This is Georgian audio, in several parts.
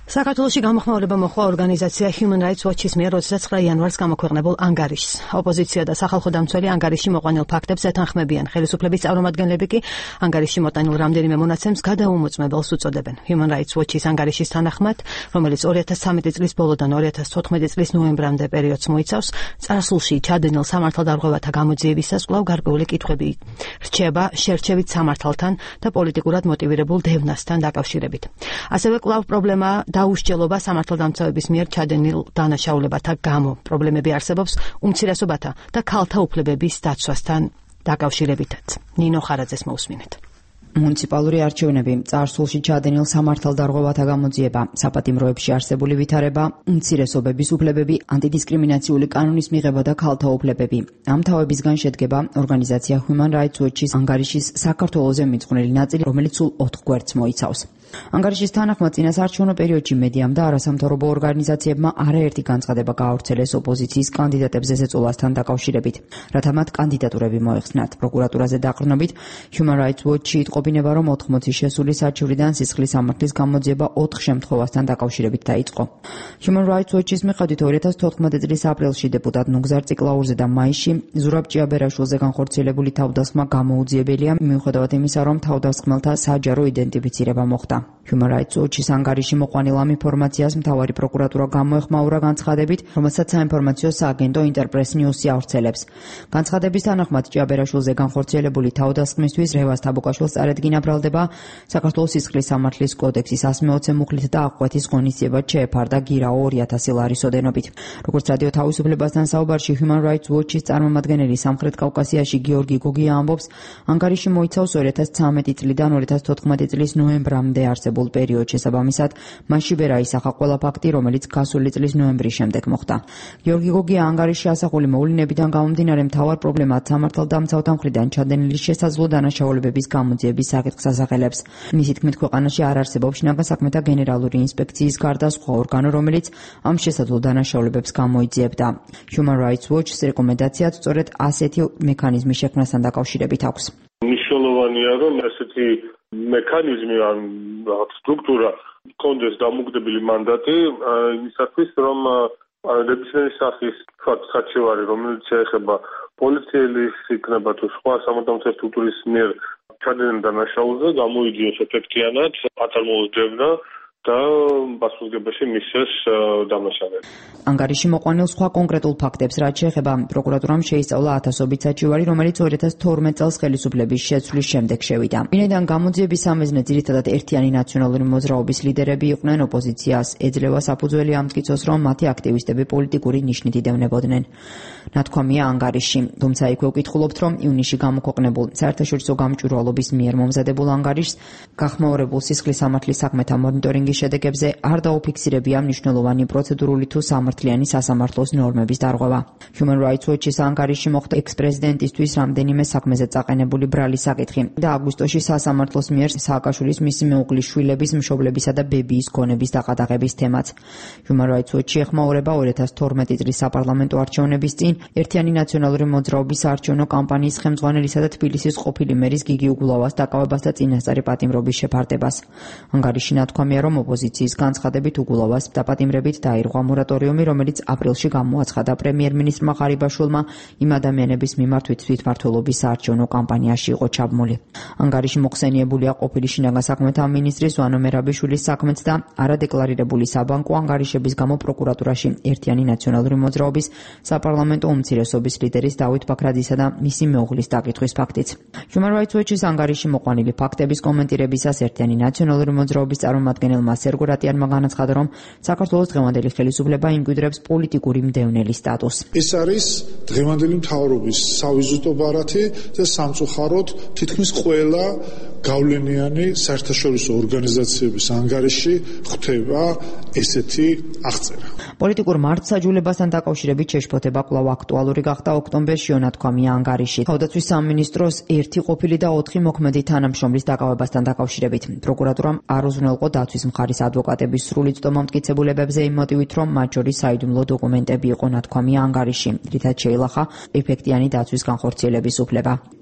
საქართველოში გამოხმაურება მოხდა ორგანიზაცია Human Rights Watch-ის მიერ 29 იანვარს გამოქვეყნებულ ანგარიშს. ოპოზიცია და სახალხო დამცველი ანგარიში მოყვანილ ფაქტებს ეთანხმებიან. ხელისუფლების წარმომადგენლები კი ანგარიში მოტანილ რამდენიმე მონაცემს გადაუმოწმებელს უწოდებენ. Human Rights Watch-ის ანგარიშის თანახმად, რომელიც 2013 წლის ბოლოდან 2014 წლის ნოემბრამდე პერიოდს მოიცავს, წარსულში ჩადენილ სამართალდარღვევათა გამოძიებისას კვლავ გარკვეული კითხვები რჩება შერჩევით სამართალთან და პოლიტიკურად მოტივირებულ დევნასთან დაკავშირებით. ასევე კვლავ პრობლემა დაუსჯელობა სამართალდამცავების მიერ ჩადენილ დანაშაულებათა გამო. პრობლემები არსებობს უმცირესობათა და ქალთა უფლებების დაცვასთან დაკავშირებითაც. ნინო ხარაძეს მოусმინეთ. მუნიციპალური არჩევნები, წარსულში ჩადენილ სამართალდარღვევათა გამოძიება, საპატიმროებში არსებული ვითარება, უმცირესობების უფლებები, ანტიდისკრიმინაციული კანონის მიღება და ქალთა უფლებები. ამ თავებისგან შედგება ორგანიზაცია Human Rights Watch-ის ანგარიშის საქართველოზე მიძღვნილი ნაწილი, რომელიც სულ 4 გვერდს მოიცავს. ანგარიშის თანახმად წინასაარჩევნო პერიოდში მედიამ და არასამთავრობო ორგანიზაციებმა არაერთი განცხადება გაავრცელეს ოპოზიციის კანდიდატებზე ზეწოლასთან დაკავშირებით, რათა მათ კანდიდატურები მოეხსნათ. პროკურატურაზე დაყრდნობით Human Rights Watch-ი იტყობინება, რომ 80 შესული საჩივრიდან სისხლის სამართლის გამოძიება 4 შემთხვევასთან დაკავშირებით დაიწყო. Human Rights Watch-ის მიხედვით 2014 წლის აპრილში დეპუტატ ნუგზარ ციკლაურზე და მაისში ზურაბ ჭიაბერაშვილზე განხორციელებული თავდასხმა გამოუძიებელია, მიუხედავად იმისა, რომ თავდასხმელთა საჯარო იდენტიფიცირება მოხდა. Human Rights Watch-ის ანგარიში მოყვანილ ამ ინფორმაციას მთავარი პროკურატურა გამოეხმაურა განცხადებით, რომელსაც საინფორმაციო სააგენტო Interpress News-ი ავრცელებს. განცხადების თანახმად ჭიაბერაშვილზე განხორციელებული თავდასხმისთვის რევაზ თაბუკაშვილს წარედგინა ბრალდება საქართველოს სისხლის სამართლის კოდექსის 120 მუხლით და აღკვეთის ღონისძიებად შეეფარდა გირაო 2000 ლარის ოდენობით. როგორც რადიო თავისუფლებასთან საუბარში Human Rights Watch-ის წარმომადგენელი სამხრეთ კავკასიაში გიორგი გოგია ამბობს, ანგარიში მოიცავს 2013 წლიდან 2014 წლის ნოემბრამდე არსებულ პერიოდს შესაბამისად, მასში ვერ აისახა ყველა ფაქტი, რომელიც გასული წლის ნოემბრის შემდეგ მოხდა. გიორგი გოგია ანგარიშში ასახული მოვლენებიდან გამომდინარე მთავარ პრობლემად სამართალდამცავთა მხრიდან ჩადენილი შესაძლო დანაშაულებების გამოძიების საკითხს ასახელებს. მისი თქმით, ქვეყანაში არ არსებობს შინაგან საქმეთა გენერალური ინსპექციის გარდა სხვა ორგანო, რომელიც ამ შესაძლო დანაშაულებებს გამოიძიებდა. Human Rights Watch-ის რეკომენდაციაც სწორედ ასეთი მექანიზმის შექმნასთან დაკავშირებით აქვს. მნიშვნელოვანია, რომ ასეთი მექანიზმი ან სტრუქტურა კონდეს დამოუკიდებელი მანდატი იმისათვის, რომ ნებისმიერი სახის საჩივარი, რომელიც შეეხება პოლიციელის იქნება თუ სხვა სამართალდამცავი სტრუქტურის მიერ ჩადენილ დანაშაულზე გამოიძიოს ეფექტიანად, აწარმოოს დევნა და პასუხისმგებაში მისცეს დამნაშავეებს. ანგარიში მოყვანილ სხვა კონკრეტულ ფაქტებს, რაც შეეხება, პროკურატურამ შეისწავლა ათასობით საჩივარი, რომელიც 2012 წელს ხელისუფლების შეცვლის შემდეგ შევიდა. ვინაიდან გამოძიების სამიზნე ძირითადად ერთიანი ნაციონალური მოძრაობის ლიდერები იყვნენ, ოპოზიციას ეძლევა საფუძველი ამ მტკიცოს, რომ მათი აქტივისტები პოლიტიკური ნიშნით იდევნებოდნენ. ნათქვამია ანგარიში, თუმცა იქვე ვკითხულობთ, რომ ივნისში გამოქვეყნებულ საერთაშორისო გამჭვირვალობის მიერ მომზადებულ ანგარიშს გახმაურებულ სისხლის სამართლის საქმეთა მონიტორინგის შედეგებზე არ დაუფიქსირებია მნიშვნელოვანი პროცედურული თუ სამართლიანი სასამართლოს ნორმების დარღვევა. Human Rights Watch-ის ანგარიში მოხდა ექს-პრეზიდენტისთვის რამდენიმე საქმეზე წაყენებული ბრალის საკითხი და აგვისტოში სასამართლოს მიერ სააკაშვილის მისი მეუღლის შვილების მშობლებისა და ბებიის გონების დაყადაღების თემაც. Human Rights Watch-ი ეხმაურება 2012 წლის საპარლამენტო არჩევნების წინ ერთიანი ნაციონალური მოძრაობის საარჩევნო კამპანიის ხელმძღვანელისა და თბილისის ყოფილი მერის გიგი უგულავას დაკავებას და წინასწარი პატიმრობის შეფარდებას. ანგარიში ნათქვამია, რომ ოპოზიციის განცხადებით უგულავას დაპატიმრებით დაირღვა მორატორიუმი, რომელიც აპრილში გამოაცხადა პრემიერ-მინისტრმა ღარიბაშვილმა იმ ადამიანების მიმართ, ვინც თვითმმართველობის საარჩევნო კამპანიაში იყო ჩაბმული. ანგარიში მოხსენიებულია ყოფილი შინაგან საქმეთა მინისტრის ვანო მერაბიშვილის საქმეც და არადეკლარირებული საბანკო ანგარიშების გამო პროკურატურაში ერთიანი ნაციონალური მოძრაობის საპარლამენტო უმცირესობის ლიდერის დავით ბაქრაძისა და მისი მეუღლის დაკითხვის ფაქტიც. Human Rights Watch-ის ანგარიში მოყვანილი ფაქტების კომენტირებისას ერთიანი ნაციონალური მოძრაობის წარმომადგენელმა სერგო რატიანმა განაცხადა, რომ საქართველოს დღევანდელი ხელისუფლება იმკვიდრებს პოლიტიკური მდევნელი სტატუსს. ეს არის დღევანდელი მთავრობის სავიზიტო ბარათი და სამწუხაროდ თითქმის ყველა გავლენიანი საერთაშორისო ორგანიზაციების ანგარიში ხვდება ესეთი აღწერა. პოლიტიკურ მართლმსაჯულებასთან დაკავშირებით შეშფოთება კვლავ აქტუალური გახდა ოქტომბერში ნათქვამია ანგარიში. თავდაცვის სამინისტროს 1 ყოფილი და 4 მოქმედი თანამშრომლის დაკავებასთან დაკავშირებით. პროკურატურამ არ უზრუნველყო დაცვის მხარის ადვოკატების სრული წტომა მტკიცებულებებზე იმ მოტივით, რომ მათ შორის საიდუმლო დოკუმენტები იყო ნათქვამია ანგარიში, რითაც შეილახა ეფექტიანი დაცვის განხორციელების უფლება.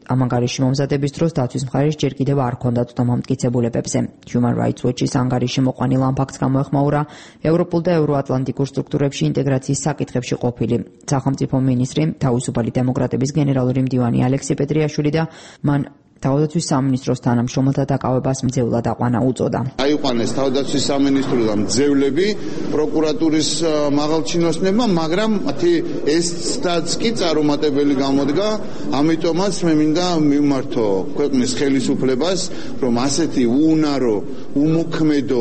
ამ ანგარიში მომზადების დროს დაცვის მხარეს ჯერ კიდევ არ ჰქონდათ დამამტკიცებულებებზე. Human Rights Watch-ის ანგარიში მოყვანილ ამ ფაქტს გამოეხმაურა ევროპულ და ევროატლანტიკურ სტრუქტურებში ინტეგრაციის საკითხებში ყოფილი სახელმწიფო მინისტრი, თავისუფალი დემოკრატების გენერალური მდივანი ალექსი პეტრიაშვილი და მან თავდაცვის სამინისტროს თანამშრომელთა დაკავებას მძევლად აყვანა უწოდა. აიყვანეს თავდაცვის სამინისტროდან მძევლები პროკურატურის მაღალჩინოსნებმა, მაგრამ მათი ესაც კი წარუმატებელი გამოდგა, ამიტომაც მე მინდა მივმართო ქვეყნის ხელისუფლებას, რომ ასეთი უუნარო, უმოქმედო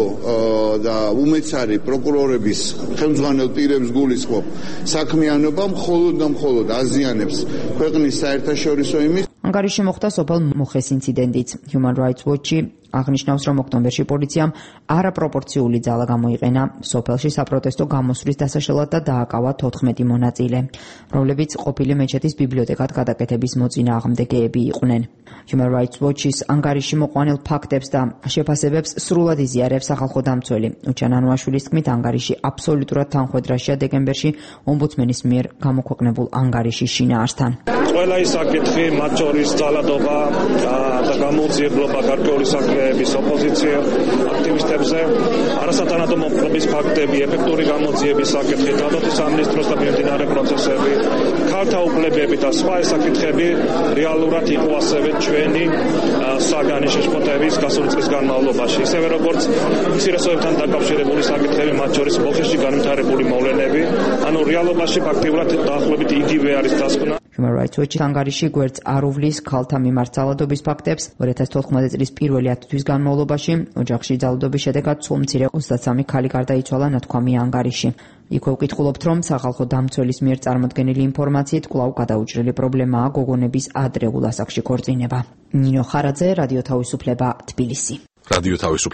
და უმეცარი პროკურორების ხელმძღვანელ პირებს გულისხმობ საქმიანობა მხოლოდ და მხოლოდ აზიანებს ქვეყნის საერთაშორისო იმის. ანგარიში მოხდა სოფელ მოხეს ინციდენტიც. Human Rights Watch-ი აღნიშნავს, რომ ოქტომბერში პოლიციამ არაპროპორციული ძალა გამოიყენა სოფელში საპროტესტო გამოსვლის დასაშლელად და დააკავა 14 მონაწილე, რომლებიც ყოფილი მეჩეთის ბიბლიოთეკად გადაკეთების მოწინააღმდეგეები იყვნენ. Human Rights Watch-ის ანგარიში მოყვანილ ფაქტებს და შეფასებებს სრულად იზიარებს სახალხო დამცველი. უჩან ანუაშვილის თქმით, ანგარიში აბსოლუტურად თანხმედრაშია დეკემბერში ომბუდსმენის მიერ გამოქვეყნებულ ანგარიშის შინაარსთან. ყველა ის საკითხი, მათ შორის ძალადობა და გამოძიებლობა გარკვეული საკითხების ოპოზიცია აქტივისტებზე, არასათანადო მომხრობის ფაქტები, ეფექტური გამოძიების საკითხი, თავდაცვის სამინისტროს და მიმდინარე პროცესები, ქალთა უფლებები და სხვა საკითხები რეალურად იყო ასევე ჩვენი საგანი შეშფოთების გასული წლის განმავლობაში. ისევე როგორც მცირესობებთან დაკავშირებული საკითხები, მათ შორის მოხეში განვითარებული მოვლენები, ანუ რეალობაში ფაქტიურად დაახლოებით იგივე არის დასკვნა. Human Rights Watch-ის ანგარიში გვერდს არ უვლის ქალთა მიმართ ძალადობის ფაქტებს. 2014 წლის პირველი 10 თვის განმავლობაში ოჯახში ძალადობის შედეგად სულ მცირე 23 ქალი გარდაიცვალა, ნათქვამია ანგარიში. იქვე ვკითხულობთ, რომ სახალხო დამცველის მიერ წარმოდგენილი ინფორმაციით კვლავ გადაუჭრელი პრობლემაა გოგონების ადრეულ ასაკში ქორწინება. ნინო ხარაძე, რადიო თავისუფლება, თბილისი.